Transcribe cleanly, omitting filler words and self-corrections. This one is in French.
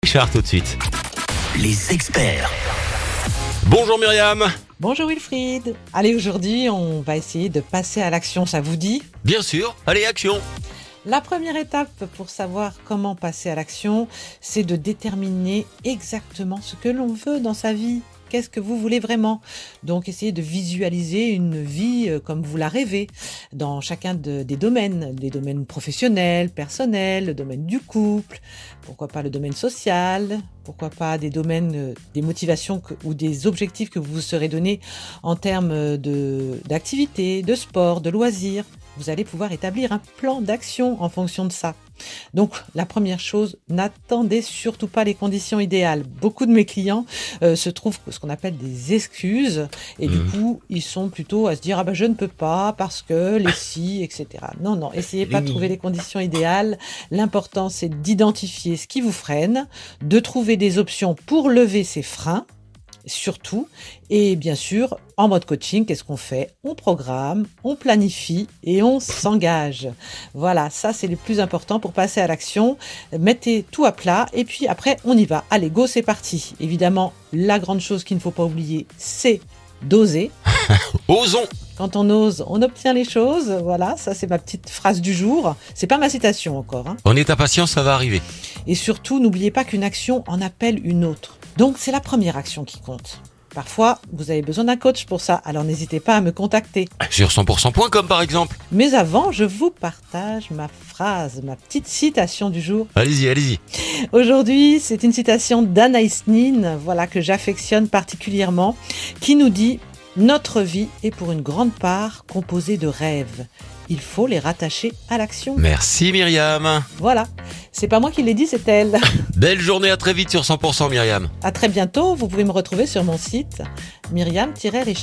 Richard tout de suite. Les experts. Bonjour Myriam. Bonjour Wilfried. Allez, aujourd'hui, on va essayer de passer à l'action, ça vous dit ? Bien sûr, allez action. La première étape pour savoir comment passer à l'action, c'est de déterminer exactement ce que l'on veut dans sa vie. Qu'est-ce que vous voulez vraiment ? Donc, essayez de visualiser une vie comme vous la rêvez, dans chacun des domaines professionnels, personnels, le domaine du couple, pourquoi pas le domaine social, pourquoi pas des domaines, des motivations ou des objectifs que vous vous serez donnés en termes d'activité, de sport, de loisirs. Vous allez pouvoir établir un plan d'action en fonction de ça. Donc, la première chose, n'attendez surtout pas les conditions idéales. Beaucoup de mes clients se trouvent ce qu'on appelle des excuses et du coup, ils sont plutôt à se dire « Ah ben, je ne peux pas parce que les si, etc. » Non, essayez pas de trouver les conditions idéales. L'important, c'est d'identifier ce qui vous freine, de trouver des options pour lever ces freins, surtout, et bien sûr, en mode coaching, qu'est-ce qu'on fait ? On programme, on planifie et on s'engage. Voilà, ça c'est le plus important pour passer à l'action. Mettez tout à plat et puis après, on y va. Allez, go, c'est parti. Évidemment, la grande chose qu'il ne faut pas oublier, c'est d'oser. Osons. Quand on ose, on obtient les choses. Voilà, ça c'est ma petite phrase du jour. C'est pas ma citation encore, hein. On est impatient, ça va arriver. Et surtout, n'oubliez pas qu'une action en appelle une autre. Donc, c'est la première action qui compte. Parfois, vous avez besoin d'un coach pour ça, alors n'hésitez pas à me contacter. Sur 100%.com par exemple. Mais avant, je vous partage ma petite citation du jour. Allez-y. Aujourd'hui, c'est une citation d'Anaïs Nin, voilà, que j'affectionne particulièrement, qui nous dit « Notre vie est pour une grande part composée de rêves. Il faut les rattacher à l'action. » Merci Myriam. Voilà, c'est pas moi qui l'ai dit, c'est elle. Belle journée, à très vite sur 100% Myriam. À très bientôt, vous pouvez me retrouver sur mon site myriam-richard.